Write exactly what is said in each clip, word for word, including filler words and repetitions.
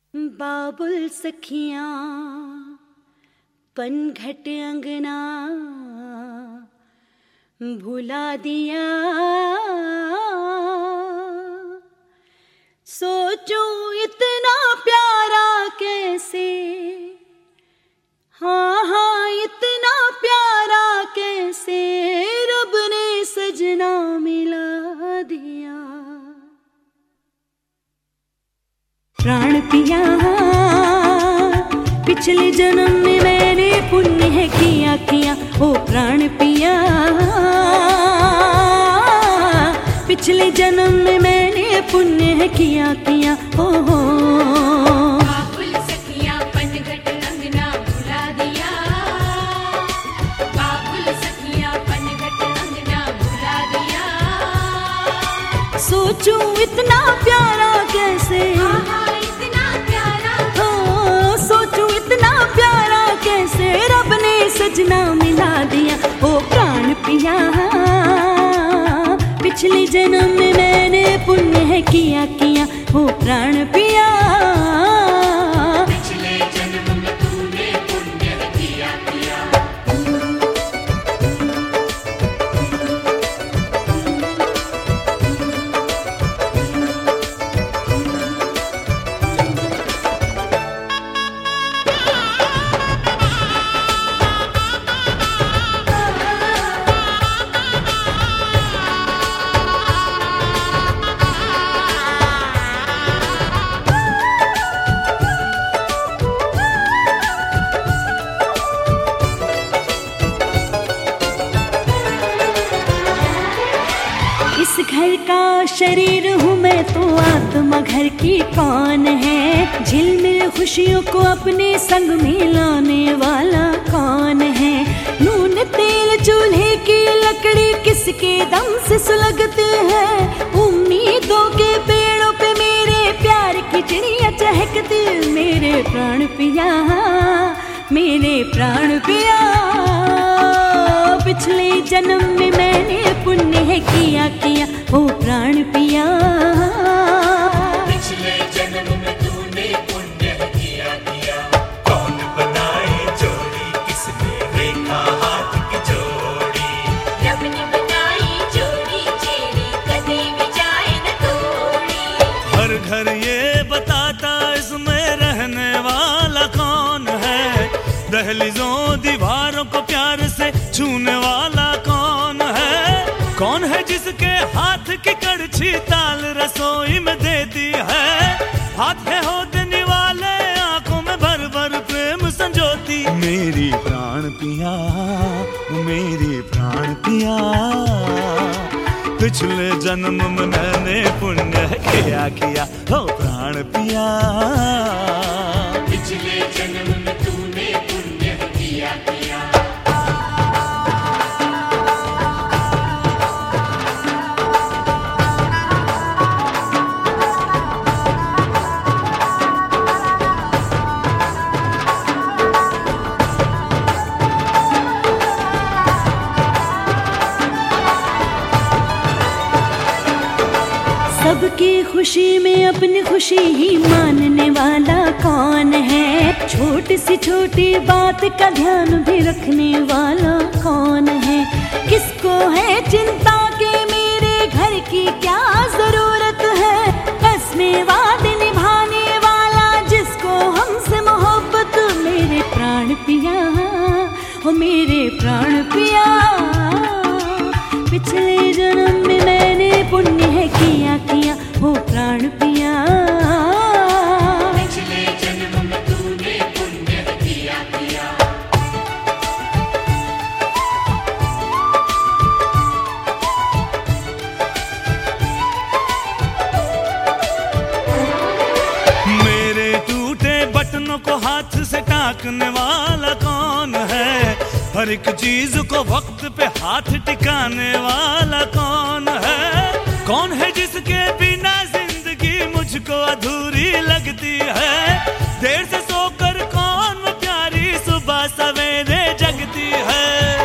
बाबुल सखियां पनघट अंगना भुला दिया। सोचूं इतना प्यारा कैसे, हाँ हाँ इतना प्यारा कैसे रब ने सजना मिला दिया। प्राण पिया पिछले जन्म में मैंने पुण्य है किया किया। ओ प्राण पिया पिछले जन्म में मैंने पुण्य है किया किया। ओ हो बाबुल सखियां पनघट अंगना भुला दिया। बाबुल सखियां पनघट अंगना भुला दिया। सोचूं इतना प्यारा कैसे, इतना प्यारा हो सोचूं इतना प्यारा कैसे रब ने सजना मिला दिया। ओ प्राण पिया पिछले जन्म में मैंने पुण्य है किया किया। ओ प्राण पिया पिछले जन्म में तूने पुण्य किया किया। इस घर का शरीर हूँ मैं तो आत्मा घर की कौन है। झिलमिल खुशियों को अपने संग में लाने वाला कौन है। नून तेल चूल्हे की लकड़ी किसके दम से सुलगती है। उम्मीदों के पेड़ों पे मेरे प्यार की चिड़िया चहकती। मेरे प्राण पिया मेरे प्राण पिया पिछले जन्म में मैंने पुण्य है किया किया। ओ प्राण पिया पिछले जन्म में तूने पुण्य किया किया। कौन बनाए जोड़ी किसने देखा हाथ की जोड़ी। रब ने बनाई जोड़ी चेरी कभी भी जाए न तोड़ी। हर घर ये बताता इसमें रहने वाला कौन है। दहलीजों दीवारों को प्यार से छूने वाला कौन है। कौन है जिसके हाथ की कड़छी ताल रसोई में देती है। हाथ है हो देने वाले आंखों में भर भर प्रेम संजोती। मेरी प्राण पिया मेरी प्राण पिया पिछले जन्म में मैंने पुण्य किया किया। हो प्राण पिया पिछले जन्म में तूने पुण्य किया किया। सबकी खुशी में अपनी खुशी ही मानने वाला कौन है। छोटी सी छोटी बात का ध्यान भी रखने वाला कौन है। किसको है चिंता के मेरे घर की क्या जरूरत है। कसमें वादे निभाने वाला जिसको हमसे मोहब्बत। मेरे प्राण पिया ओ मेरे प्राण पिया पिछले जन्म में मैंने पुण्य है किया किया। ओ प्राण पिया पिछले जन्म में तूने पुण्य किया किया। मेरे टूटे बटनों को हाथ से टाकने वाला कौन है। हर एक चीज को वक्त पे हाथ टिकाने वाला कौन है। कौन है जिसके बिना जिंदगी मुझको अधूरी लगती है। देर से सोकर कौन वो प्यारी सुबह सवेरे जगती है।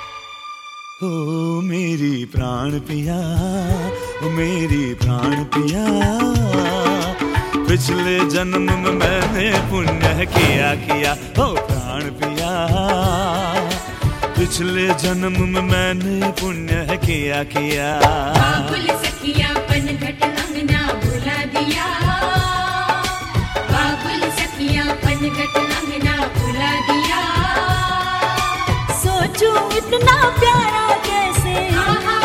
ओ मेरी प्राण पिया ओ मेरी प्राण पिया पिछले जन्म में मैंने पुण्य किया किया हो प्राण पिया, पिछले जन्म में मैंने पुण्य किया किया। बाबुल सखिया पनघट अंगना भुला दिया, बाबुल सखिया पनघट अंगना भुला दिया। सोचूं इतना प्यारा कैसे, हाँ हाँ